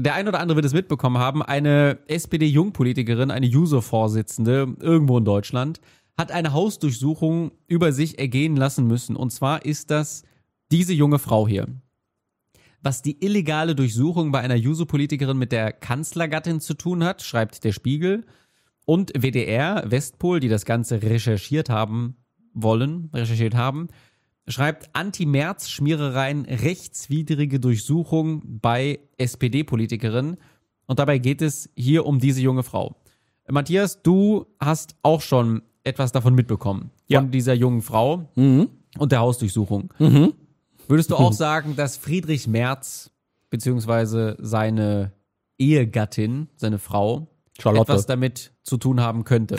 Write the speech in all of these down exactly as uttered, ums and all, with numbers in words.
der ein oder andere wird es mitbekommen haben, eine S P D-Jungpolitikerin, eine Juso-Vorsitzende irgendwo in Deutschland, hat eine Hausdurchsuchung über sich ergehen lassen müssen. Und zwar ist das diese junge Frau hier. Was die illegale Durchsuchung bei einer Juso-Politikerin mit der Kanzlergattin zu tun hat, schreibt der Spiegel. Und W D R, Westpol, die das Ganze recherchiert haben wollen, recherchiert haben, schreibt Anti-Merz-Schmierereien, rechtswidrige Durchsuchung bei S P D-Politikerinnen. Und dabei geht es hier um diese junge Frau. Matthias, du hast auch schon etwas davon mitbekommen. Ja. Von dieser jungen Frau Mhm. und der Hausdurchsuchung. Mhm. Würdest du auch sagen, dass Friedrich Merz beziehungsweise seine Ehegattin, seine Frau, Charlotte. etwas damit zu tun haben könnte?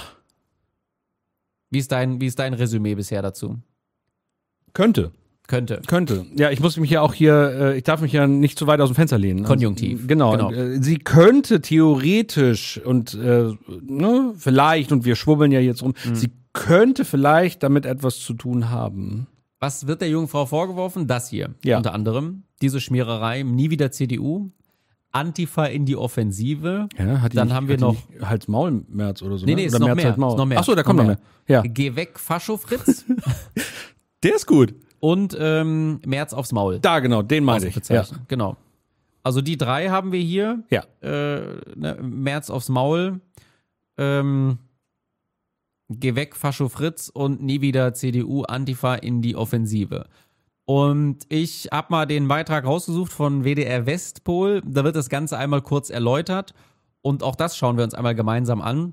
Wie ist dein, wie ist dein Resümee bisher dazu? Könnte. Könnte. Könnte. Ja, ich muss mich ja auch hier, äh, ich darf mich ja nicht zu weit aus dem Fenster lehnen. Konjunktiv. Also, genau. Genau. Äh, Sie könnte theoretisch und äh, ne, vielleicht, und wir schwubbeln ja jetzt rum, Mhm. sie könnte vielleicht damit etwas zu tun haben. Was wird der jungen Frau vorgeworfen? Das hier. Ja. Unter anderem. Diese Schmiererei, nie wieder C D U, Antifa in die Offensive. Ja, hat die Dann nicht, haben wir hat die noch- nicht Hals-Maul-März oder so. Nee, ne? nee, ist oder noch März mehr, halt Maul. ist noch mehr. Ach so, da kommt Noch noch mehr. Ja. Geh weg, Fascho Fritz. Der ist gut. Und ähm, Merz aufs Maul. Da, genau, den meine ich. Ja. Ausrufezeichen. Genau. Also die drei haben wir hier. Ja. Äh, ne, Merz aufs Maul, ähm, Geh weg, Fascho Fritz und nie wieder C D U, Antifa in die Offensive. Und ich habe mal den Beitrag rausgesucht von W D R Westpol. Da wird das Ganze einmal kurz erläutert. Und auch das schauen wir uns einmal gemeinsam an.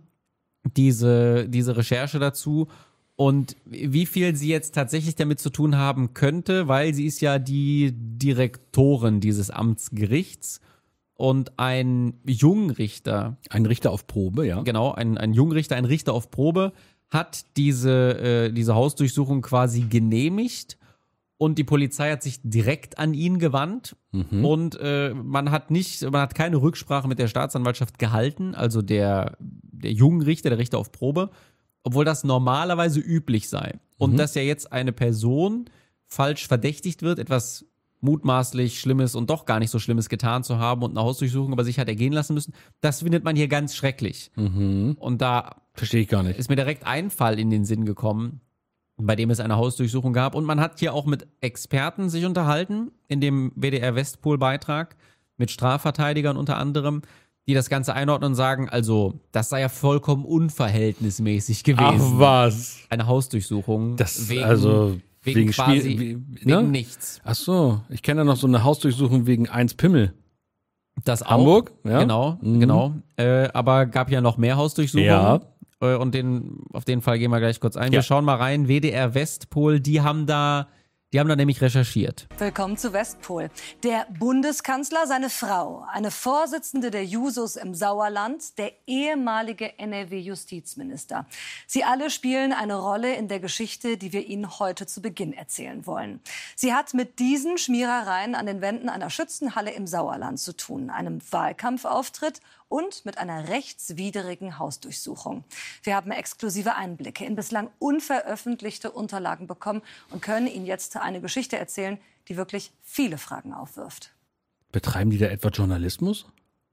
Diese, diese Recherche dazu. Und wie viel sie jetzt tatsächlich damit zu tun haben könnte, weil sie ist ja die Direktorin dieses Amtsgerichts. Und ein Jungrichter, Ein Richter auf Probe, ja. genau, ein, ein Jungrichter, ein Richter auf Probe, hat diese, äh, diese Hausdurchsuchung quasi genehmigt. Und die Polizei hat sich direkt an ihn gewandt. Mhm. Und äh, man hat nicht, man hat keine Rücksprache mit der Staatsanwaltschaft gehalten, also der, der Jungrichter, der Richter auf Probe, obwohl das normalerweise üblich sei. Und Mhm. dass ja jetzt eine Person falsch verdächtigt wird, etwas mutmaßlich Schlimmes und doch gar nicht so Schlimmes getan zu haben und eine Hausdurchsuchung über sich hat ergehen lassen müssen, das findet man hier ganz schrecklich. Mhm. Und da Verstehe ich gar nicht. ist mir direkt ein Fall in den Sinn gekommen, bei dem es eine Hausdurchsuchung gab. Und man hat hier auch mit Experten sich unterhalten, in dem W D R Westpol-Beitrag, mit Strafverteidigern unter anderem, die das Ganze einordnen und sagen, also, das sei ja vollkommen unverhältnismäßig gewesen. Ach was. Eine Hausdurchsuchung. Das, wegen, also, wegen, wegen quasi, Spiel, wie, wegen ne? nichts. Ach so, ich kenne ja noch so eine Hausdurchsuchung wegen eins Pimmel. Das auch. Hamburg, ja. Genau, Mhm. genau. Äh, aber gab ja noch mehr Hausdurchsuchungen. Ja. Äh, und den, auf den Fall gehen wir gleich kurz ein. Ja. Wir schauen mal rein. W D R Westpol, die haben da, die haben da nämlich recherchiert. Willkommen zu Westpol. Der Bundeskanzler, seine Frau, eine Vorsitzende der Jusos im Sauerland, der ehemalige N R W-Justizminister. Sie alle spielen eine Rolle in der Geschichte, die wir Ihnen heute zu Beginn erzählen wollen. Sie hat mit diesen Schmierereien an den Wänden einer Schützenhalle im Sauerland zu tun, einem Wahlkampfauftritt und mit einer rechtswidrigen Hausdurchsuchung. Wir haben exklusive Einblicke in bislang unveröffentlichte Unterlagen bekommen und können Ihnen jetzt eine Geschichte erzählen, die wirklich viele Fragen aufwirft. Betreiben die da etwa Journalismus?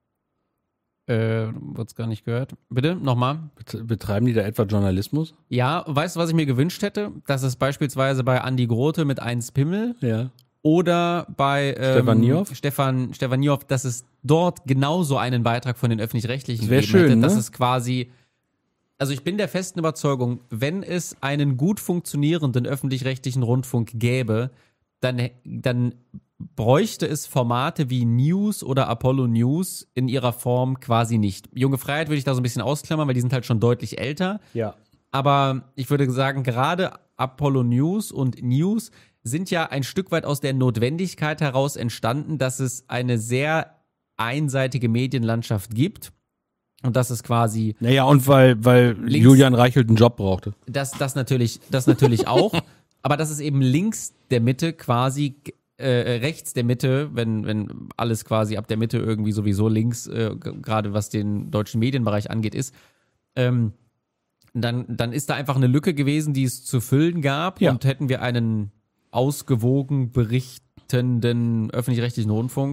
Äh, wird's gar nicht gehört. Bitte, nochmal. Bet- Betreiben die da etwa Journalismus? Ja, weißt du, was ich mir gewünscht hätte? Dass es beispielsweise bei Andi Grote mit eins Pimmel Ja. oder bei ähm, Stefan Niehoff? Stefan, Stefan Niehoff, dass es dort genauso einen Beitrag von den Öffentlich-Rechtlichen Das wär gegeben hätte, schön, ne? dass es quasi, also ich bin der festen Überzeugung, wenn es einen gut funktionierenden öffentlich-rechtlichen Rundfunk gäbe, dann, dann bräuchte es Formate wie News oder Apollo News in ihrer Form quasi nicht. Junge Freiheit würde ich da so ein bisschen ausklammern, weil die sind halt schon deutlich älter. Ja. Aber ich würde sagen, gerade Apollo News und News sind ja ein Stück weit aus der Notwendigkeit heraus entstanden, dass es eine sehr einseitige Medienlandschaft gibt und dass es quasi Naja, und weil, weil Links- Julian Reichelt einen Job brauchte. das, das natürlich, das natürlich auch, aber dass es eben links der Mitte quasi äh, rechts der Mitte, wenn, wenn alles quasi ab der Mitte irgendwie sowieso links, äh, g- gerade was den deutschen Medienbereich angeht, ist, ähm, dann, dann ist da einfach eine Lücke gewesen, die es zu füllen gab. Ja. Und hätten wir einen ausgewogen berichtenden öffentlich-rechtlichen Rundfunk,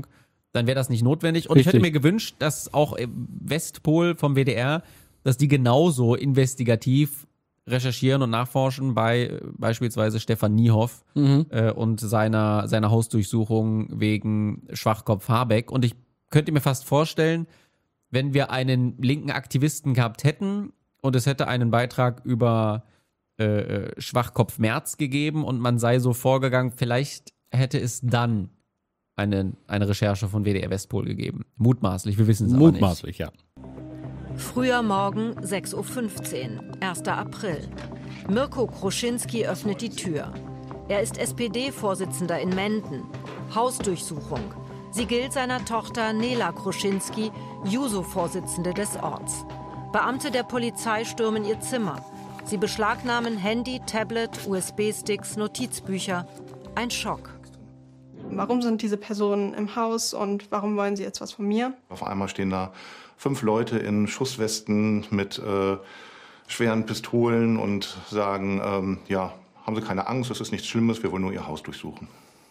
dann wäre das nicht notwendig. Und Richtig. ich hätte mir gewünscht, dass auch Westpol vom W D R, dass die genauso investigativ recherchieren und nachforschen bei beispielsweise Stefan Niehoff Mhm. äh, und seiner, seiner Hausdurchsuchung wegen Schwachkopf Habeck. Und ich könnte mir fast vorstellen, wenn wir einen linken Aktivisten gehabt hätten und es hätte einen Beitrag über äh, Schwachkopf Merz gegeben und man sei so vorgegangen, vielleicht hätte es dann eine, eine Recherche von W D R Westpol gegeben. Mutmaßlich, wir wissen es aber nicht. Mutmaßlich, ja. Früher Morgen, sechs Uhr fünfzehn, erster April. Mirko Kruschinski öffnet die Tür. Er ist S P D-Vorsitzender in Menden. Hausdurchsuchung. Sie gilt seiner Tochter Nela Kruschinski, Juso-Vorsitzende des Orts. Beamte der Polizei stürmen ihr Zimmer. Sie beschlagnahmen Handy, Tablet, U S B-Sticks, Notizbücher. Ein Schock. Warum sind diese Personen im Haus und warum wollen sie jetzt was von mir? Auf einmal stehen da fünf Leute in Schusswesten mit äh, schweren Pistolen und sagen, ähm, ja, haben Sie keine Angst, es ist nichts Schlimmes, wir wollen nur Ihr Haus durchsuchen.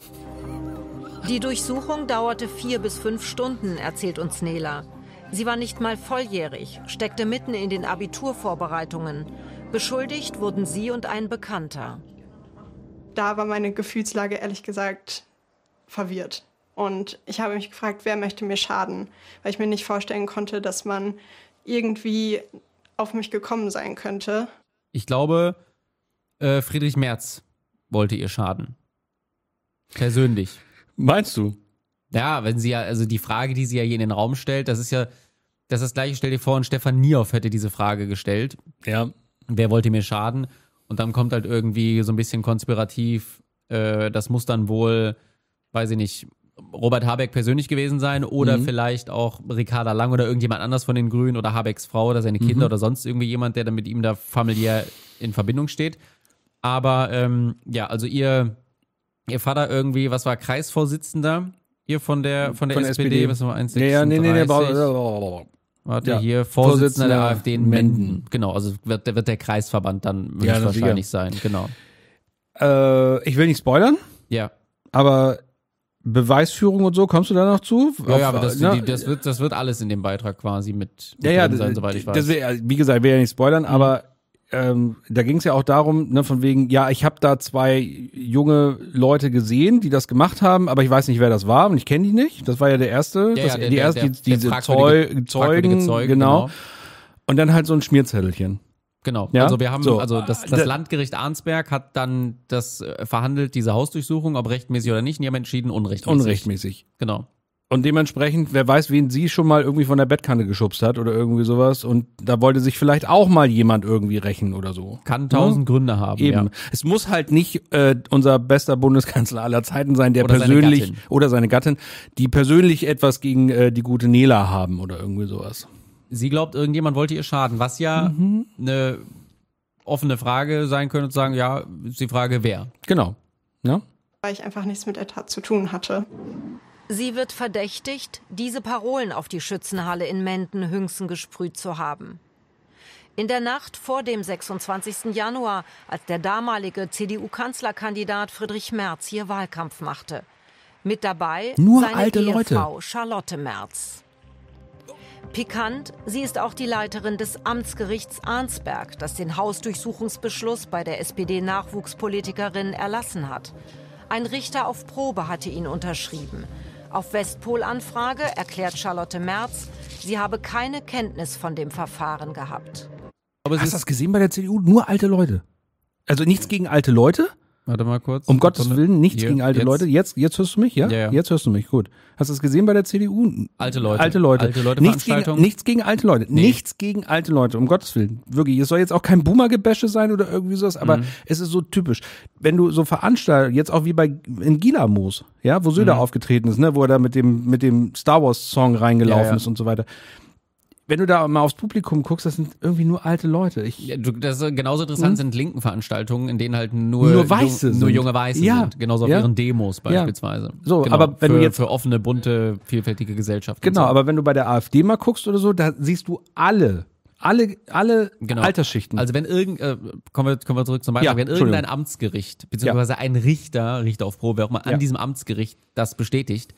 Die Durchsuchung dauerte vier bis fünf Stunden, erzählt uns Nela. Sie war nicht mal volljährig, steckte mitten in den Abiturvorbereitungen. Beschuldigt wurden sie und ein Bekannter. Da war meine Gefühlslage ehrlich gesagt verwirrt. Und ich habe mich gefragt, wer möchte mir schaden? Weil ich mir nicht vorstellen konnte, dass man irgendwie auf mich gekommen sein könnte. Ich glaube, äh, Friedrich Merz wollte ihr schaden. Persönlich. Meinst du? Ja, wenn sie ja, also die Frage, die sie ja hier in den Raum stellt, das ist ja, das ist das gleiche, stell dir vor, und Stefan Niehoff hätte diese Frage gestellt. Ja. Wer wollte mir schaden? Und dann kommt halt irgendwie so ein bisschen konspirativ, äh, das muss dann wohl, weiß ich nicht, Robert Habeck persönlich gewesen sein oder mhm. vielleicht auch Ricarda Lang oder irgendjemand anders von den Grünen oder Habecks Frau oder seine Kinder mhm. oder sonst irgendwie jemand, der dann mit ihm da familiär in Verbindung steht. Aber ähm, ja, also ihr, ihr Vater irgendwie, was war, Kreisvorsitzender hier von der von der, von der S P D, S P D. was war eins Ja, ja, nee, nee, nee, Warte, ja. hier, Vorsitzender der Vorsitzender AfD in Menden. Menden. Genau, also wird, wird der Kreisverband dann Ja, wahrscheinlich sein, genau. Äh, ich will nicht spoilern, Ja. aber Beweisführung und so, kommst du da noch zu? Ja, ja, aber Auf- das, ne? die, das, wird, das wird alles in dem Beitrag quasi mit, mit ja, ja, drin sein, das, soweit ich weiß. das wär, wie gesagt, ich will ja nicht spoilern, aber ähm, da ging es ja auch darum, ne, von wegen, ja, ich habe da zwei junge Leute gesehen, die das gemacht haben, aber ich weiß nicht, wer das war und ich kenne die nicht. Das war ja der erste, Ja, das, ja, der- die der- erste, der- die, diese der Zeu fragwürdige- Zeugen, fragwürdige Zeuge, genau. genau. Und dann halt so ein Schmierzettelchen. Genau. Ja? Also wir haben, So. also das, das Der- Landgericht Arnsberg hat dann das äh, verhandelt, diese Hausdurchsuchung, ob rechtmäßig oder nicht, und die haben entschieden, unrechtmäßig. Unrechtmäßig. Genau. Und dementsprechend, wer weiß, wen sie schon mal irgendwie von der Bettkante geschubst hat oder irgendwie sowas. Und da wollte sich vielleicht auch mal jemand irgendwie rächen oder so. Kann tausend Gründe haben. Eben. Ja. Es muss halt nicht äh, unser bester Bundeskanzler aller Zeiten sein, der Oder seine persönlich Gattin. oder seine Gattin, die persönlich etwas gegen äh, die gute Nela haben oder irgendwie sowas. Sie glaubt, irgendjemand wollte ihr schaden, was ja Mhm. eine offene Frage sein könnte, zu sagen, ja, ist die Frage, wer. Genau. Ja? Weil ich einfach nichts mit der Tat zu tun hatte. Sie wird verdächtigt, diese Parolen auf die Schützenhalle in Menden-Hüngsen gesprüht zu haben. In der Nacht vor dem sechsundzwanzigsten Januar, als der damalige C D U-Kanzlerkandidat Friedrich Merz hier Wahlkampf machte. Mit dabei Nur seine alte Ehefrau Leute. Charlotte Merz. Pikant, sie ist auch die Leiterin des Amtsgerichts Arnsberg, das den Hausdurchsuchungsbeschluss bei der S P D-Nachwuchspolitikerin erlassen hat. Ein Richter auf Probe hatte ihn unterschrieben. Auf Westpol-Anfrage erklärt Charlotte Merz, sie habe keine Kenntnis von dem Verfahren gehabt. Aber es Hast du ist, das gesehen bei der C D U? Nur alte Leute. Also nichts gegen alte Leute. warte mal kurz. Um Gottes Willen, nichts Hier, gegen alte jetzt. Leute. Jetzt, jetzt hörst du mich, ja? Ja, ja. Jetzt hörst du mich, gut. Hast du es gesehen bei der C D U? Alte Leute. Alte Leute. Alte Leute nichts, gegen, Veranstaltung. nichts gegen alte Leute. Nee. Nichts gegen alte Leute, um Gottes Willen. Wirklich, es soll jetzt auch kein Boomer-Gebäsche sein oder irgendwie sowas, aber Mhm. es ist so typisch. Wenn du so veranstaltest, jetzt auch wie bei in Gilamos, ja, wo Söder Mhm. aufgetreten ist, ne, wo er da mit dem, mit dem Star Wars-Song reingelaufen Ja, ja. ist und so weiter. Wenn du da mal aufs Publikum guckst, das sind irgendwie nur alte Leute. Ich, Ja, du, das ist genauso interessant sind linken Veranstaltungen, in denen halt nur, Nur Weiße jung, nur sind. junge Weiße Ja. sind. Genauso auf Ja. ihren Demos beispielsweise. So, genau, aber wenn für, du jetzt- für offene, bunte, vielfältige Gesellschaft. Genau, und so. aber wenn du bei der AfD mal guckst oder so, da siehst du alle, alle, alle Genau. Altersschichten. Also wenn irgend, äh, kommen wir, kommen wir zurück zum Beispiel, Ja, wenn Entschuldigung. irgendein Amtsgericht, beziehungsweise ein Richter, Richter auf Probe, wer auch mal Ja. an diesem Amtsgericht das bestätigt,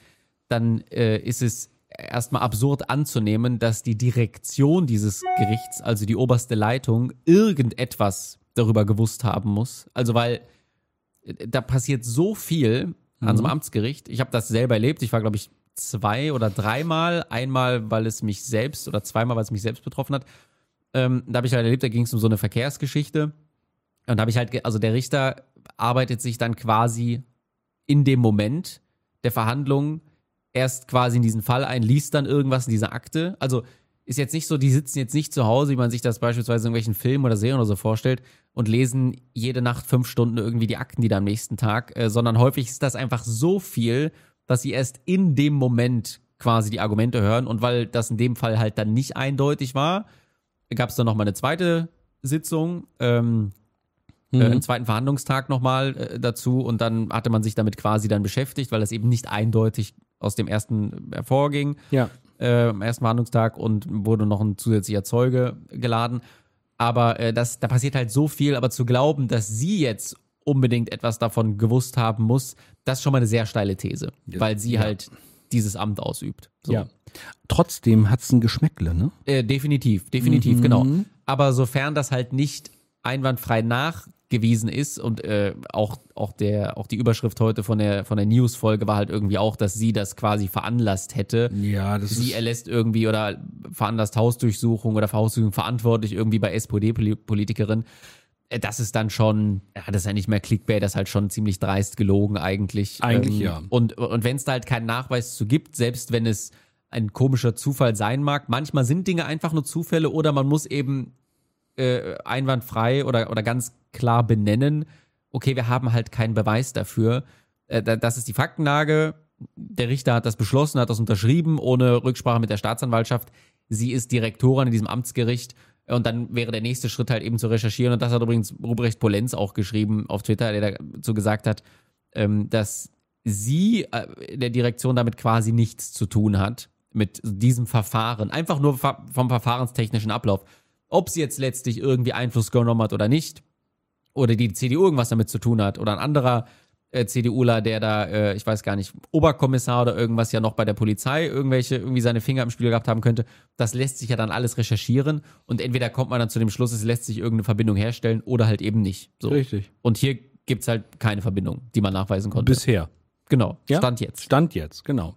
dann äh, ist es erstmal absurd anzunehmen, dass die Direktion dieses Gerichts, also die oberste Leitung, irgendetwas darüber gewusst haben muss. Also weil äh, da passiert so viel an so einem Amtsgericht. Ich habe das selber erlebt. Ich war, glaube ich, zwei oder dreimal. Einmal, weil es mich selbst oder zweimal, weil es mich selbst betroffen hat. Ähm, da habe ich halt erlebt, da ging es um so eine Verkehrsgeschichte. Und da habe ich halt, ge- also der Richter arbeitet sich dann quasi in dem Moment der Verhandlung erst quasi in diesen Fall ein, liest dann irgendwas in dieser Akte. Also ist jetzt nicht so, die sitzen jetzt nicht zu Hause, wie man sich das beispielsweise in irgendwelchen Filmen oder Serien oder so vorstellt und lesen jede Nacht fünf Stunden irgendwie die Akten, die da am nächsten Tag, äh, sondern häufig ist das einfach so viel, dass sie erst in dem Moment quasi die Argumente hören und weil das in dem Fall halt dann nicht eindeutig war, gab es dann nochmal eine zweite Sitzung, ähm, mhm. äh, einen zweiten Verhandlungstag nochmal äh, dazu und dann hatte man sich damit quasi dann beschäftigt, weil das eben nicht eindeutig aus dem ersten hervorging. Ja. Äh, am ersten Verhandlungstag und wurde noch ein zusätzlicher Zeuge geladen. Aber äh, das, da passiert halt so viel, aber zu glauben, dass sie jetzt unbedingt etwas davon gewusst haben muss, das ist schon mal eine sehr steile These, Ja. weil sie Ja. halt dieses Amt ausübt. So. Ja. Trotzdem hat's ein Geschmäckle, ne? Äh, definitiv, definitiv, Mhm. genau. Aber sofern das halt nicht einwandfrei nachgewiesen ist und äh, auch, auch, der, auch die Überschrift heute von der, von der News-Folge war halt irgendwie auch, dass sie das quasi veranlasst hätte. Ja, das Sie ist erlässt irgendwie oder veranlasst Hausdurchsuchung oder für Hausdurchsuchung verantwortlich irgendwie bei S P D-Politikerin. Äh, Das ist dann schon, ja, das ist ja nicht mehr Clickbait, das ist halt schon ziemlich dreist gelogen eigentlich. Eigentlich ja. Und, und wenn es da halt keinen Nachweis zu gibt, selbst wenn es ein komischer Zufall sein mag, manchmal sind Dinge einfach nur Zufälle oder man muss eben äh, einwandfrei oder, oder ganz klar benennen, okay, wir haben halt keinen Beweis dafür. Äh, da- das ist die Faktenlage. Der Richter hat das beschlossen, hat das unterschrieben, ohne Rücksprache mit der Staatsanwaltschaft. Sie ist Direktorin in diesem Amtsgericht. Und dann wäre der nächste Schritt halt eben zu recherchieren. Und das hat übrigens Ruprecht Polenz auch geschrieben auf Twitter, der dazu gesagt hat, ähm, dass sie äh, in der Direktion damit quasi nichts zu tun hat, mit diesem Verfahren. Einfach nur fa- vom verfahrenstechnischen Ablauf. Ob sie jetzt letztlich irgendwie Einfluss genommen hat oder nicht, oder die C D U irgendwas damit zu tun hat, oder ein anderer äh, CDUler, der da, äh, ich weiß gar nicht, Oberkommissar oder irgendwas ja noch bei der Polizei irgendwelche, irgendwie seine Finger im Spiel gehabt haben könnte, das lässt sich ja dann alles recherchieren und entweder kommt man dann zu dem Schluss, es lässt sich irgendeine Verbindung herstellen oder halt eben nicht. So. richtig. Und hier gibt's halt keine Verbindung, die man nachweisen konnte. Bisher. Genau, Ja? Stand jetzt. Stand jetzt, genau.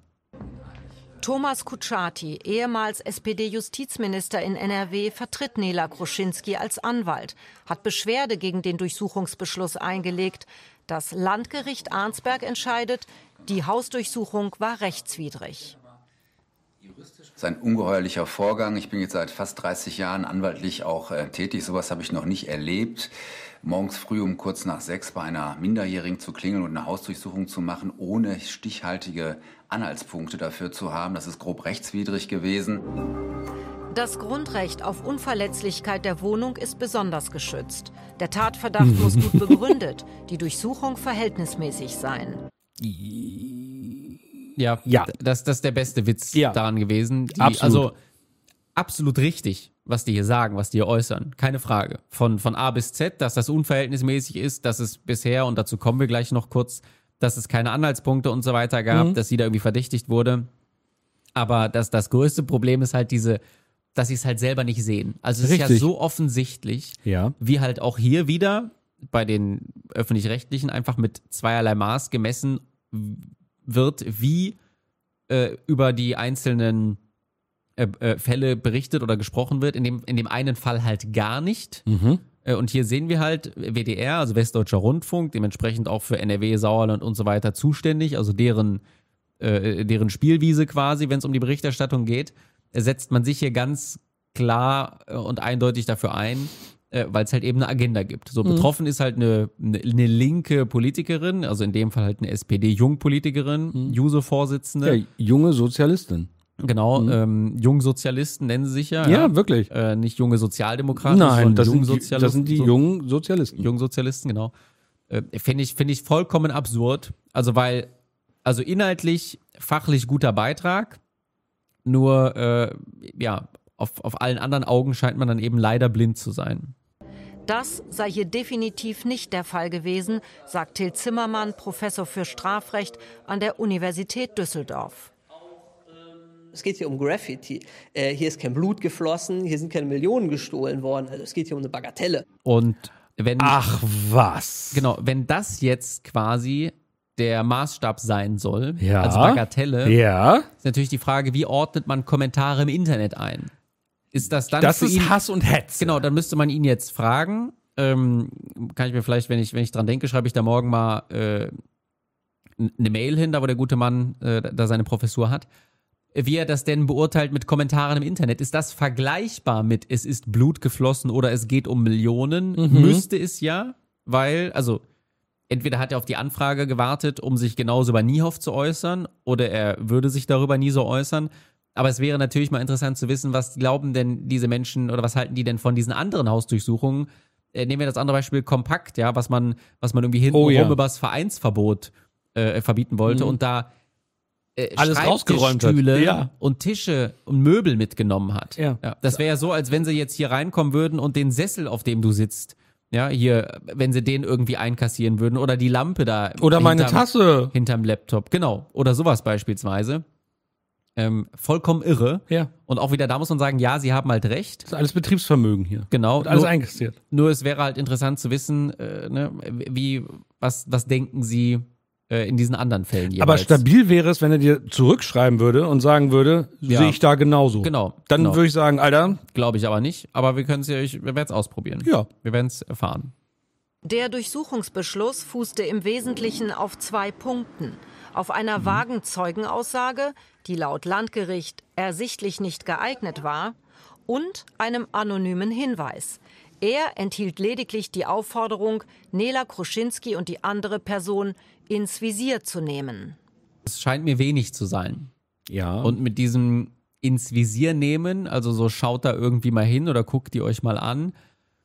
Thomas Kutschaty, ehemals S P D-Justizminister in N R W, vertritt Nela Kruszynski als Anwalt, hat Beschwerde gegen den Durchsuchungsbeschluss eingelegt. Das Landgericht Arnsberg entscheidet, die Hausdurchsuchung war rechtswidrig. Das ist ein ungeheuerlicher Vorgang. Ich bin jetzt seit fast dreißig Jahren anwaltlich auch äh, tätig. Sowas habe ich noch nicht erlebt. Morgens früh um kurz nach sechs bei einer Minderjährigen zu klingeln und eine Hausdurchsuchung zu machen, ohne stichhaltige Anhaltspunkte dafür zu haben. Das ist grob rechtswidrig gewesen. Das Grundrecht auf Unverletzlichkeit der Wohnung ist besonders geschützt. Der Tatverdacht muss gut begründet, die Durchsuchung verhältnismäßig sein. Ja, Ja. Das, das ist der beste Witz Ja. daran gewesen. Die, Absolut. Also absolut richtig, was die hier sagen, was die hier äußern. Keine Frage. Von, von A bis Z, dass das unverhältnismäßig ist, dass es bisher, und dazu kommen wir gleich noch kurz, dass es keine Anhaltspunkte und so weiter gab, Mhm. dass sie da irgendwie verdächtigt wurde. Aber das, das größte Problem ist halt diese, dass sie es halt selber nicht sehen. Also es ist ja Richtig. so offensichtlich, Ja. wie halt auch hier wieder bei den Öffentlich-Rechtlichen einfach mit zweierlei Maß gemessen wird, wie äh, über die einzelnen äh, äh, Fälle berichtet oder gesprochen wird. In dem, in dem einen Fall halt gar nicht. Mhm. Äh, und hier sehen wir halt W D R, also Westdeutscher Rundfunk, dementsprechend auch für N R W, Sauerland und so weiter zuständig, also deren, äh, deren Spielwiese quasi, wenn es um die Berichterstattung geht, äh, setzt man sich hier ganz klar äh, und eindeutig dafür ein, äh, weil es halt eben eine Agenda gibt. So, betroffen ist halt eine, eine, eine linke Politikerin, also in dem Fall halt eine S P D-Jungpolitikerin, Juso-Vorsitzende. Ja, junge Sozialistin. Genau, ähm, Jungsozialisten nennen sie sich ja. Ja, wirklich. Äh, nicht junge Sozialdemokraten, Nein, sondern das sind, die, Jungsozialisten. das sind die So- jungen Sozialisten. Jungsozialisten, genau. Äh, Finde ich, finde ich vollkommen absurd. Also, weil, also inhaltlich, fachlich guter Beitrag, nur, äh, ja, auf, auf allen anderen Augen scheint man dann eben leider blind zu sein. Das sei hier definitiv nicht der Fall gewesen, sagt Till Zimmermann, Professor für Strafrecht an der Universität Düsseldorf. Es geht hier um Graffiti. Äh, hier ist kein Blut geflossen, hier sind keine Millionen gestohlen worden. Also es geht hier um eine Bagatelle. Und wenn... Ach was. Genau, wenn das jetzt quasi der Maßstab sein soll, Ja. als Bagatelle, Ja. ist natürlich die Frage, wie ordnet man Kommentare im Internet ein? Ist das dann Das für ist ihn, Hass und Hetze. Genau, dann müsste man ihn jetzt fragen. Ähm, kann ich mir vielleicht, wenn ich, wenn ich dran denke, schreibe ich da morgen mal äh, eine Mail hin, da wo der gute Mann äh, da seine Professur hat. Wie er das denn beurteilt mit Kommentaren im Internet. Ist das vergleichbar mit es ist Blut geflossen oder es geht um Millionen? Mhm. Müsste es ja, weil, also entweder hat er auf die Anfrage gewartet, um sich genauso über Niehoff zu äußern, oder er würde sich darüber nie so äußern. Aber es wäre natürlich mal interessant zu wissen, was glauben denn diese Menschen oder was halten die denn von diesen anderen Hausdurchsuchungen? Äh, nehmen wir das andere Beispiel Kompakt, ja, was man, was man irgendwie hintenrum Oh ja. über das Vereinsverbot äh, verbieten wollte Mhm. und da äh, Alles rausgeräumt hat. Schreibtischstühle Ja. und Tische und Möbel mitgenommen hat. Ja. Das wäre ja so, als wenn sie jetzt hier reinkommen würden und den Sessel, auf dem du sitzt, ja, hier, wenn sie den irgendwie einkassieren würden oder die Lampe da. Oder meine hinterm- Tasse. Hinterm Laptop, genau. Oder sowas beispielsweise. Ähm, vollkommen irre. Ja. Und auch wieder da muss man sagen, ja, sie haben halt recht. Das ist alles Betriebsvermögen hier. Genau. Wird alles nur, einkassiert. nur es wäre halt interessant zu wissen, äh, ne, wie, was, was denken sie äh, in diesen anderen Fällen jeweils. Aber stabil wäre es, wenn er dir zurückschreiben würde und sagen würde, Ja. sehe ich da genauso. Genau, Dann genau. würde ich sagen, Alter, Glaube ich aber nicht. Aber wir können es ja, ich- wir werden es ausprobieren. Ja. Wir werden es erfahren. Der Durchsuchungsbeschluss fußte im Wesentlichen auf zwei Punkten. Auf einer vagen Zeugenaussage, die laut Landgericht ersichtlich nicht geeignet war, und einem anonymen Hinweis. Er enthielt lediglich die Aufforderung, Nela Kruschinski und die andere Person ins Visier zu nehmen. Es scheint mir wenig zu sein. ja. Und mit diesem ins Visier nehmen, also so schaut da irgendwie mal hin oder guckt die euch mal an.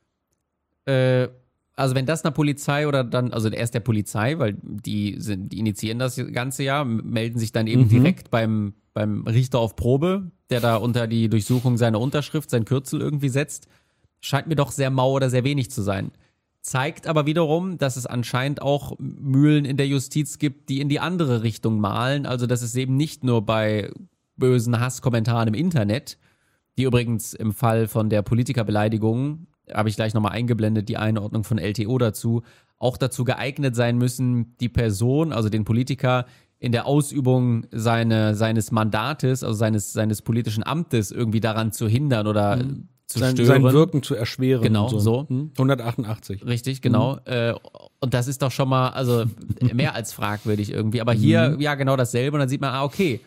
Äh, also wenn das einer Polizei oder dann, also erst der Polizei, weil die sind, die initiieren das ganze Jahr, melden sich dann eben Mhm. direkt beim, beim Richter auf Probe, der da unter die Durchsuchung seine Unterschrift, sein Kürzel irgendwie setzt, scheint mir doch sehr mau oder sehr wenig zu sein. Zeigt aber wiederum, dass es anscheinend auch Mühlen in der Justiz gibt, die in die andere Richtung malen. Also dass es eben nicht nur bei bösen Hasskommentaren im Internet, die übrigens im Fall von der Politikerbeleidigung, habe ich gleich nochmal eingeblendet, die Einordnung von L T O dazu, auch dazu geeignet sein müssen, die Person, also den Politiker, in der Ausübung seine, seines Mandates, also seines, seines politischen Amtes irgendwie daran zu hindern oder zu sein, stören. sein Wirken zu erschweren. Genau, und so. so. Hm? hundertachtundachtzig. Richtig, genau. Mhm. Äh, und das ist doch schon mal, also mehr als fragwürdig irgendwie. Aber hier, Mhm. ja, genau dasselbe. Und dann sieht man, ah, okay.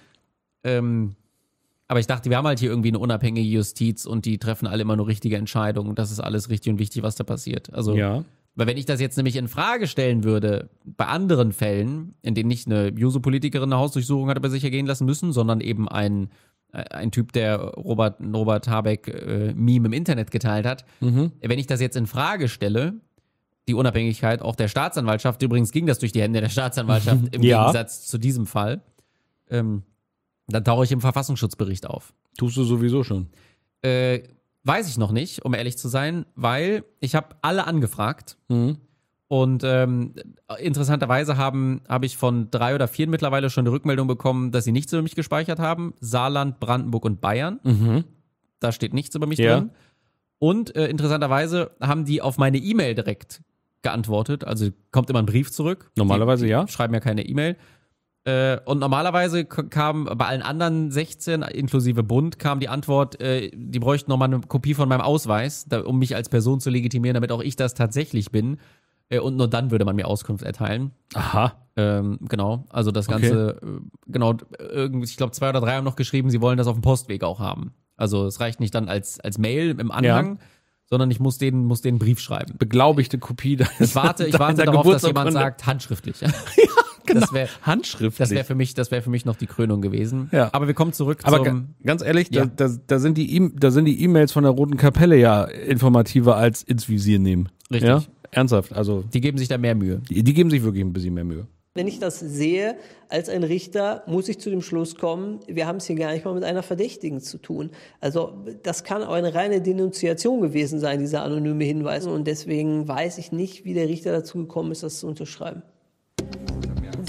Ähm, aber ich dachte, wir haben halt hier irgendwie eine unabhängige Justiz und die treffen alle immer nur richtige Entscheidungen. Das ist alles richtig und wichtig, was da passiert. Also, Ja. weil wenn ich das jetzt nämlich in Frage stellen würde, bei anderen Fällen, in denen nicht eine Juso-Politikerin eine Hausdurchsuchung hatte bei sich ergehen lassen müssen, sondern eben ein, äh, ein Typ, der Robert, Robert Habeck äh, Meme im Internet geteilt hat, Mhm. wenn ich das jetzt in Frage stelle, die Unabhängigkeit auch der Staatsanwaltschaft, übrigens ging das durch die Hände der Staatsanwaltschaft im Ja. Gegensatz zu diesem Fall, ähm, dann tauche ich im Verfassungsschutzbericht auf. Tust du sowieso schon. Äh, weiß ich noch nicht, um ehrlich zu sein, weil ich habe alle angefragt Mhm. und ähm, interessanterweise haben habe ich von drei oder vier mittlerweile schon eine Rückmeldung bekommen, dass sie nichts über mich gespeichert haben. Saarland, Brandenburg und Bayern. Mhm. Da steht nichts über mich Ja. drin. Und äh, interessanterweise haben die auf meine E-Mail direkt geantwortet. Also kommt immer ein Brief zurück. Normalerweise die, die ja. Schreiben ja keine E-Mail. Äh, und normalerweise k- kam bei allen anderen sechzehn, inklusive Bund, kam die Antwort, äh, die bräuchten nochmal eine Kopie von meinem Ausweis, da, um mich als Person zu legitimieren, damit auch ich das tatsächlich bin. Äh, und nur dann würde man mir Auskunft erteilen. Aha. Ähm, genau, also das Okay. Ganze, äh, genau, irgendwie, ich glaube zwei oder drei haben noch geschrieben, sie wollen das auf dem Postweg auch haben. Also es reicht nicht dann als, als Mail im Anhang, Ja. sondern ich muss denen, muss denen einen Brief schreiben. Beglaubigte Kopie deines, Ich warte, ich warte deiner darauf, dass jemand Geburtsurkunde. sagt, handschriftlich. Genau. Das wäre Handschriftlich. das wär für mich, das wäre für mich noch die Krönung gewesen. Ja. Aber wir kommen zurück Aber ga, zum, ganz ehrlich, Ja. da, da, da sind die E- da sind die E-Mails von der Roten Kapelle ja informativer als ins Visier nehmen. Richtig. Ja? Ernsthaft. Also die geben sich da mehr Mühe. die, die geben sich wirklich ein bisschen mehr Mühe. Wenn ich das sehe als ein Richter, muss ich zu dem Schluss kommen, wir haben es hier gar nicht mal mit einer Verdächtigen zu tun. Also das kann auch eine reine Denunziation gewesen sein, dieser anonyme Hinweis. Und deswegen weiß ich nicht, wie der Richter dazu gekommen ist, das zu unterschreiben.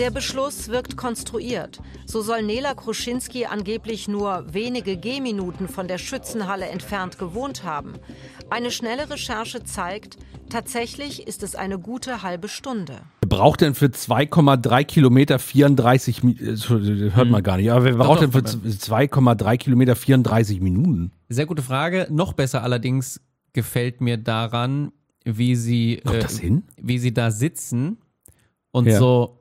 Der Beschluss wirkt konstruiert. So soll Nela Kruszynski angeblich nur wenige Gehminuten von der Schützenhalle entfernt gewohnt haben. Eine schnelle Recherche zeigt, tatsächlich ist es eine gute halbe Stunde. Wer braucht denn für zwei Komma drei Kilometer vierunddreißig Minuten? Hört man gar nicht. Aber wer braucht denn für zwei Komma drei Kilometer vierunddreißig Minuten? Sehr gute Frage. Noch besser allerdings gefällt mir daran, wie sie, Kommt das hin? wie sie da sitzen und Ja. so,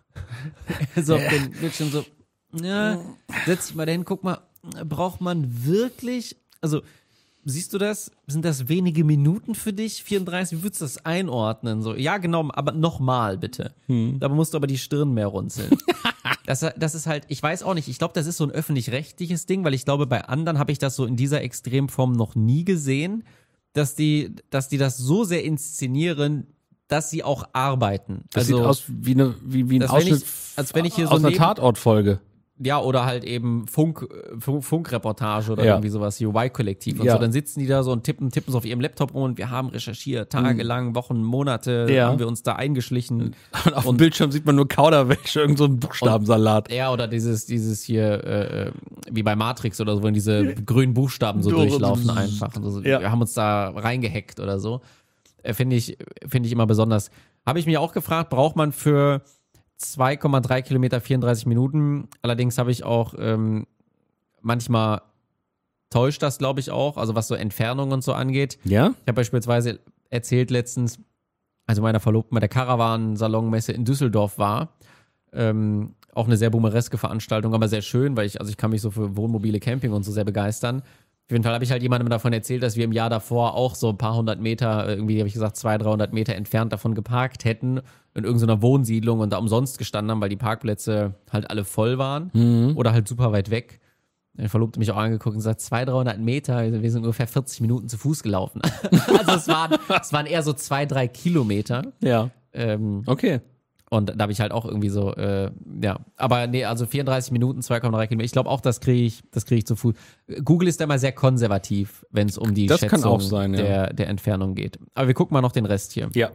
so auf den Bildschirm so, ja, setz dich mal dahin, guck mal, braucht man wirklich, also siehst du das? Sind das wenige Minuten für dich? vierunddreißig, wie würdest du das einordnen? So, ja, genau, aber nochmal bitte. Hm. Da musst du aber die Stirn mehr runzeln. das, das ist halt, ich weiß auch nicht, ich glaube, das ist so ein öffentlich-rechtliches Ding, weil ich glaube, bei anderen habe ich das so in dieser Extremform noch nie gesehen, dass die, dass die das so sehr inszenieren, dass sie auch arbeiten. Das also, sieht aus wie, eine, wie, wie ein das, wenn Ausschnitt ich- als wenn ich hier so aus einer neben- Tatortfolge. Ja, oder halt eben Funk, Funk, Funkreportage oder Ja. irgendwie sowas, U Y-Kollektiv und Ja. so. Dann sitzen die da so und tippen, tippen so auf ihrem Laptop rum und wir haben recherchiert, tagelang, Wochen, Monate Ja. haben wir uns da eingeschlichen. Und auf dem Bildschirm sieht man nur Kauderwelsch, irgend so ein Buchstabensalat. Ja, oder dieses, dieses hier, äh, wie bei Matrix oder so, wo diese grünen Buchstaben so So, durchlaufen so, einfach. Und so, ja. Wir haben uns da reingehackt oder so. Äh, Finde ich, finde ich immer besonders. Habe ich mich auch gefragt, braucht man für zwei Komma drei Kilometer vierunddreißig Minuten. Allerdings habe ich auch ähm, manchmal täuscht das, glaube ich, auch, also was so Entfernung und so angeht. Ja? Ich habe beispielsweise erzählt letztens, also meiner Verlobten bei der Caravan-Salonmesse in Düsseldorf war. Ähm, auch eine sehr boomereske Veranstaltung, aber sehr schön, weil ich, also ich kann mich so für Wohnmobile, Camping und so sehr begeistern. Auf jeden Fall habe ich halt jemandem davon erzählt, dass wir im Jahr davor auch so ein paar hundert Meter, irgendwie habe ich gesagt, zweihundert, dreihundert Meter entfernt davon geparkt hätten in irgendeiner Wohnsiedlung und da umsonst gestanden haben, weil die Parkplätze halt alle voll waren oder halt super weit weg. Der Verlobte mich auch angeguckt und gesagt, zweihundert, dreihundert Meter, wir sind ungefähr vierzig Minuten zu Fuß gelaufen. Also es waren, es waren eher so zwei, drei Kilometer. Ja. Ähm, Okay. und da habe ich halt auch irgendwie so, äh, ja, aber nee, also vierunddreißig Minuten, zwei Komma drei Kilometer. Ich glaube auch, das kriege ich, das kriege ich zu Fuß. Google ist da mal sehr konservativ, wenn es um die Das Schätzung kann auch sein, ja. der, der Entfernung geht. Aber wir gucken mal noch den Rest hier. Ja.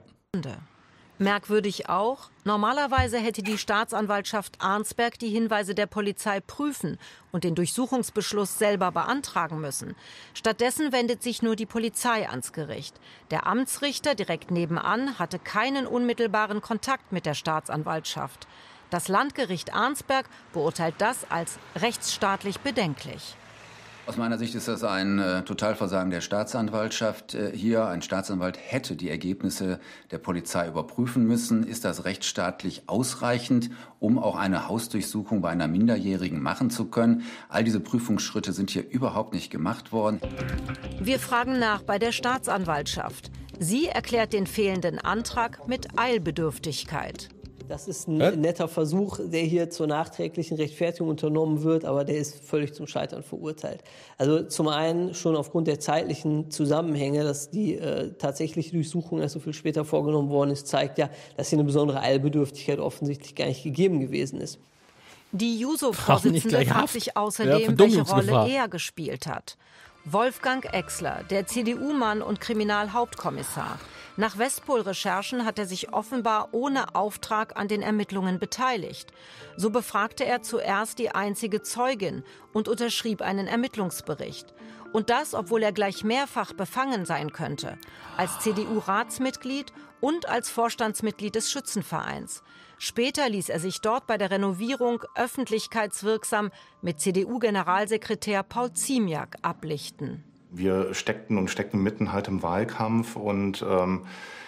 Merkwürdig auch, normalerweise hätte die Staatsanwaltschaft Arnsberg die Hinweise der Polizei prüfen und den Durchsuchungsbeschluss selber beantragen müssen. Stattdessen wendet sich nur die Polizei ans Gericht. Der Amtsrichter direkt nebenan hatte keinen unmittelbaren Kontakt mit der Staatsanwaltschaft. Das Landgericht Arnsberg beurteilt das als rechtsstaatlich bedenklich. Aus meiner Sicht ist das ein äh, Totalversagen der Staatsanwaltschaft äh, hier. Ein Staatsanwalt hätte die Ergebnisse der Polizei überprüfen müssen. Ist das rechtsstaatlich ausreichend, um auch eine Hausdurchsuchung bei einer Minderjährigen machen zu können? All diese Prüfungsschritte sind hier überhaupt nicht gemacht worden. Wir fragen nach bei der Staatsanwaltschaft. Sie erklärt den fehlenden Antrag mit Eilbedürftigkeit. Das ist ein netter Versuch, der hier zur nachträglichen Rechtfertigung unternommen wird, aber der ist völlig zum Scheitern verurteilt. Also zum einen schon aufgrund der zeitlichen Zusammenhänge, dass die äh, tatsächliche Durchsuchung erst so viel später vorgenommen worden ist, zeigt ja, dass hier eine besondere Eilbedürftigkeit offensichtlich gar nicht gegeben gewesen ist. Die Brauchen nicht Juso-Vorsitzende gleich fragt Haft. sich Ja, außerdem, welche Verdummungsgefahr. Rolle er gespielt hat. Wolfgang Exler, der C D U-Mann und Kriminalhauptkommissar. Nach Westpol-Recherchen hat er sich offenbar ohne Auftrag an den Ermittlungen beteiligt. So befragte er zuerst die einzige Zeugin und unterschrieb einen Ermittlungsbericht. Und das, obwohl er gleich mehrfach befangen sein könnte. Als C D U-Ratsmitglied und als Vorstandsmitglied des Schützenvereins. Später ließ er sich dort bei der Renovierung öffentlichkeitswirksam mit C D U-Generalsekretär Paul Ziemiak ablichten. Wir steckten und steckten mitten halt im Wahlkampf und ähm,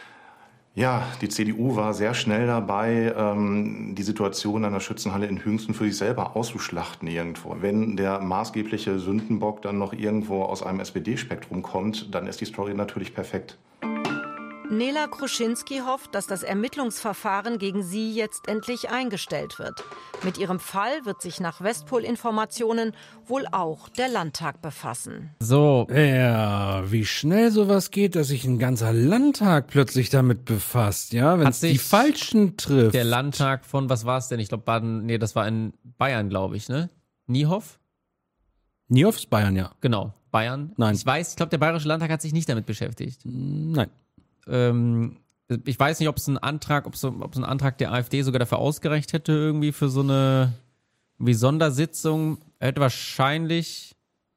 ja, die C D U war sehr schnell dabei, ähm, die Situation an der Schützenhalle in Hüngsten für sich selber auszuschlachten irgendwo. Wenn der maßgebliche Sündenbock dann noch irgendwo aus einem S P D-Spektrum kommt, dann ist die Story natürlich perfekt. Nela Kruszynski hofft, dass das Ermittlungsverfahren gegen sie jetzt endlich eingestellt wird. Mit ihrem Fall wird sich nach Westpol-Informationen wohl auch der Landtag befassen. So, Ja, wie schnell sowas geht, dass sich ein ganzer Landtag plötzlich damit befasst, ja, wenn Hat es die sich Falschen trifft. der Landtag von, was war es denn? Ich glaube Baden, nee, das war in Bayern, glaube ich, ne? Niehoff? Niehoff ist Bayern, ja. Genau, Bayern. Nein. Ich weiß, ich glaube, der Bayerische Landtag hat sich nicht damit beschäftigt. Nein. Ähm, ich weiß nicht, ob es ein Antrag, ob es ob es ein Antrag der AfD sogar dafür ausgereicht hätte, irgendwie für so eine wie Sondersitzung. Er hätte wahrscheinlich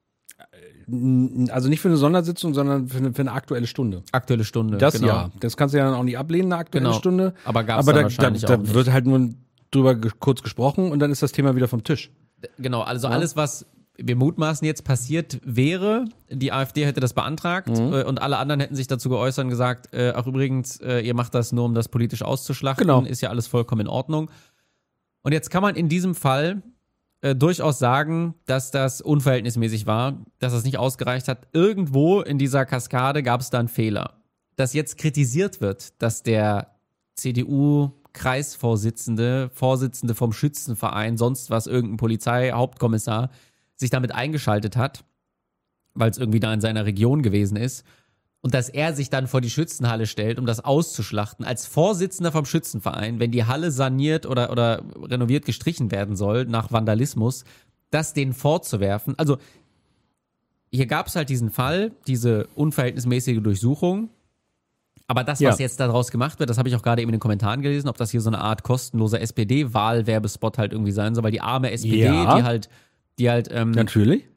Also nicht für eine Sondersitzung, sondern für eine, für eine aktuelle Stunde. Aktuelle Stunde, Das genau. ja. Das kannst du ja dann auch nicht ablehnen, eine aktuelle Genau. Stunde. Aber gab's Aber dann da, wahrscheinlich da, auch da nicht. wird halt nur drüber ge- kurz gesprochen und dann ist das Thema wieder vom Tisch. Genau, also alles, was wir mutmaßen jetzt passiert wäre, die AfD hätte das beantragt Mhm. äh, und alle anderen hätten sich dazu geäußert und gesagt, äh, ach übrigens, äh, ihr macht das nur, um das politisch auszuschlachten, Genau. ist ja alles vollkommen in Ordnung. Und jetzt kann man in diesem Fall äh, durchaus sagen, dass das unverhältnismäßig war, dass das nicht ausgereicht hat. Irgendwo in dieser Kaskade gab es da einen Fehler. Dass jetzt kritisiert wird, dass der C D U-Kreisvorsitzende, Vorsitzende vom Schützenverein, sonst was, irgendein Polizeihauptkommissar, sich damit eingeschaltet hat, weil es irgendwie da in seiner Region gewesen ist. Und dass er sich dann vor die Schützenhalle stellt, um das auszuschlachten, als Vorsitzender vom Schützenverein, wenn die Halle saniert oder, oder renoviert gestrichen werden soll nach Vandalismus, das denen vorzuwerfen. Also hier gab es halt diesen Fall, diese unverhältnismäßige Durchsuchung. Aber das, was Ja. jetzt daraus gemacht wird, das habe ich auch gerade eben in den Kommentaren gelesen, ob das hier so eine Art kostenloser S P D-Wahlwerbespot halt irgendwie sein soll, weil die arme S P D, Ja. die halt, die halt, ähm, Natürlich.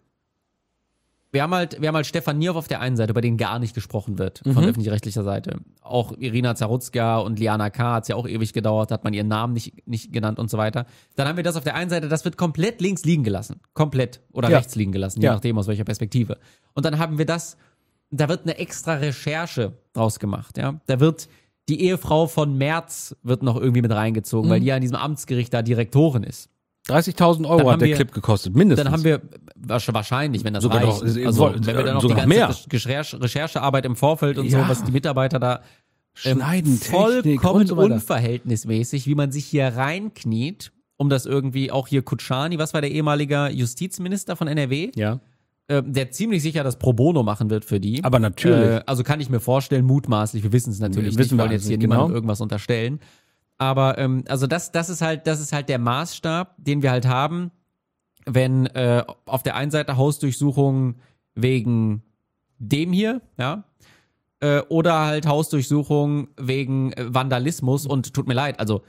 wir haben halt, wir haben halt Stefan Nierhoff auf der einen Seite, über den gar nicht gesprochen wird von Mhm. öffentlich-rechtlicher Seite. Auch Irina Zarutska und Liana K. hat es ja auch ewig gedauert, hat man ihren Namen nicht, nicht genannt und so weiter. Dann haben wir das auf der einen Seite, das wird komplett links liegen gelassen. Komplett. Oder Ja. rechts liegen gelassen, je Ja. nachdem aus welcher Perspektive. Und dann haben wir das, da wird eine extra Recherche draus gemacht, ja. Da wird die Ehefrau von Merz wird noch irgendwie mit reingezogen, Mhm. weil die ja in diesem Amtsgericht da Direktorin ist. dreißigtausend Dann Euro haben hat der wir- Clip gekostet, mindestens. Dann haben wir wahrsch- wahrscheinlich, wenn das Sogar reicht, noch- es- also soll- wenn wir dann noch sogar die ganze mehr. Recherche, Recherchearbeit im Vorfeld und Ja. so, was die Mitarbeiter da ähm, Schneiden, Technik vollkommen und so weiter. unverhältnismäßig, wie man sich hier reinkniet, um das irgendwie, auch hier Kutschani, was war der ehemalige Justizminister von N R W, Ja. äh, der ziemlich sicher das Pro Bono machen wird für die. Aber natürlich. Äh, also kann ich mir vorstellen, mutmaßlich, wir wissen es natürlich Wissen nicht, wir wir wollen jetzt alles hier nicht, niemandem genau. irgendwas unterstellen. Aber ähm, also das, das ist halt, das ist halt der Maßstab, den wir halt haben, wenn äh, auf der einen Seite Hausdurchsuchungen wegen dem hier, ja, äh, oder halt Hausdurchsuchungen wegen äh, Vandalismus und tut mir leid, also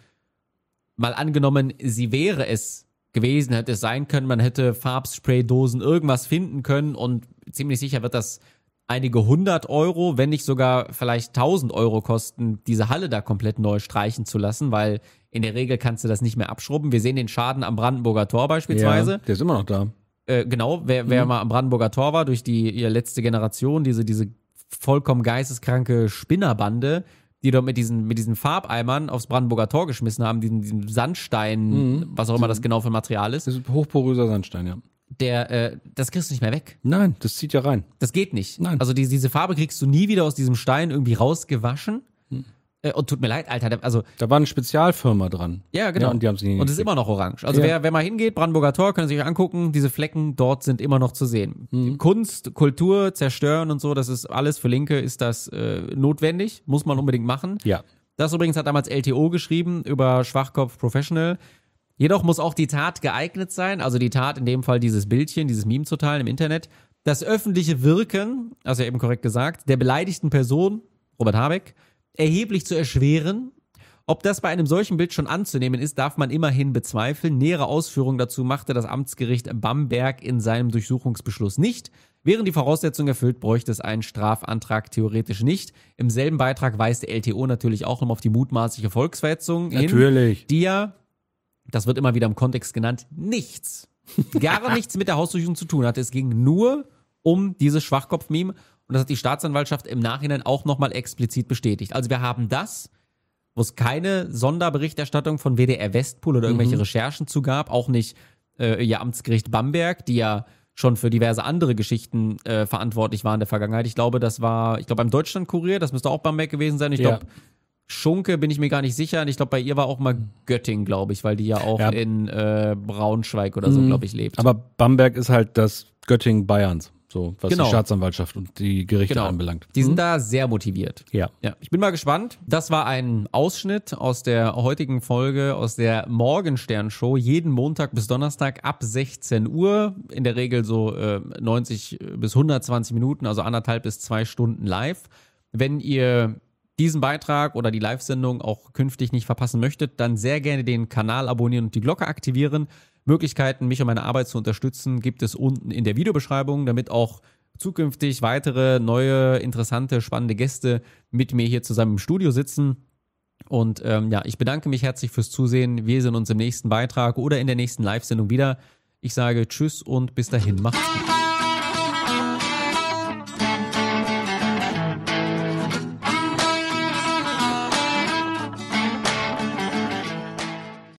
mal angenommen, sie wäre es gewesen, hätte es sein können, man hätte Farbspraydosen, irgendwas finden können und ziemlich sicher wird das einige hundert Euro, wenn nicht sogar vielleicht tausend Euro kosten, diese Halle da komplett neu streichen zu lassen, weil in der Regel kannst du das nicht mehr abschrubben. Wir sehen den Schaden am Brandenburger Tor beispielsweise. Ja, der ist immer noch da. Äh, genau, wer, wer mal am Brandenburger Tor war, durch die ihre letzte Generation, diese, diese vollkommen geisteskranke Spinnerbande, die dort mit diesen, mit diesen Farbeimern aufs Brandenburger Tor geschmissen haben, diesen, diesen Sandstein, Mhm. was auch immer das genau für ein Material ist, Das ist hochporöser Sandstein, ja. der, äh, das kriegst du nicht mehr weg. Nein, das zieht ja rein. Das geht nicht. Nein. Also die, diese Farbe kriegst du nie wieder aus diesem Stein irgendwie rausgewaschen. Äh, und tut mir leid, Alter, der- also Da war eine Spezialfirma dran. ja, genau. Ja, und die haben es nicht Und es ist immer noch orange. Also Ja. wer, wer mal hingeht, Brandenburger Tor, können Sie sich angucken, diese Flecken dort sind immer noch zu sehen. Mhm. Kunst, Kultur, zerstören und so, das ist alles für Linke, ist das äh, notwendig, muss man unbedingt machen. Ja. Das übrigens hat damals L T O geschrieben über Schwachkopf Professional. Jedoch muss auch die Tat geeignet sein, also die Tat, in dem Fall dieses Bildchen, dieses Meme zu teilen im Internet, das öffentliche Wirken, also eben korrekt gesagt, der beleidigten Person, Robert Habeck, erheblich zu erschweren. Ob das bei einem solchen Bild schon anzunehmen ist, darf man immerhin bezweifeln. Nähere Ausführungen dazu machte das Amtsgericht Bamberg in seinem Durchsuchungsbeschluss nicht. Wären die Voraussetzungen erfüllt, bräuchte es einen Strafantrag theoretisch nicht. Im selben Beitrag weist der L T O natürlich auch noch auf die mutmaßliche Volksverhetzung hin, Natürlich. die ja, das wird immer wieder im Kontext genannt, nichts, gar nichts mit der Hausdurchsuchung zu tun hatte. Es ging nur um dieses Schwachkopf-Meme und das hat die Staatsanwaltschaft im Nachhinein auch nochmal explizit bestätigt. Also wir haben das, wo es keine Sonderberichterstattung von W D R Westpool oder irgendwelche Mhm. Recherchen zu gab, auch nicht äh, ihr Amtsgericht Bamberg, die ja schon für diverse andere Geschichten äh, verantwortlich waren in der Vergangenheit. Ich glaube, das war, ich glaube beim Deutschlandkurier, das müsste auch Bamberg gewesen sein. Ich Ja. glaube, Schunke bin ich mir gar nicht sicher. Und ich glaube, bei ihr war auch mal Göttingen, glaube ich, weil die ja auch Ja. in äh, Braunschweig oder so, Mhm. glaube ich, lebt. Aber Bamberg ist halt das Göttingen Bayerns, so was Genau. die Staatsanwaltschaft und die Gerichte Genau. anbelangt. Die sind Mhm. da sehr motiviert. Ja. Ja, ich bin mal gespannt. Das war ein Ausschnitt aus der heutigen Folge aus der Morgenstern-Show. Jeden Montag bis Donnerstag ab sechzehn Uhr. In der Regel so äh, neunzig bis hundertzwanzig Minuten, also anderthalb bis zwei Stunden live. Wenn ihr diesen Beitrag oder die Live-Sendung auch künftig nicht verpassen möchtet, dann sehr gerne den Kanal abonnieren und die Glocke aktivieren. Möglichkeiten, mich und meine Arbeit zu unterstützen, gibt es unten in der Videobeschreibung, damit auch zukünftig weitere, neue, interessante, spannende Gäste mit mir hier zusammen im Studio sitzen. Und ähm, ja, ich bedanke mich herzlich fürs Zusehen. Wir sehen uns im nächsten Beitrag oder in der nächsten Live-Sendung wieder. Ich sage Tschüss und bis dahin, macht's gut.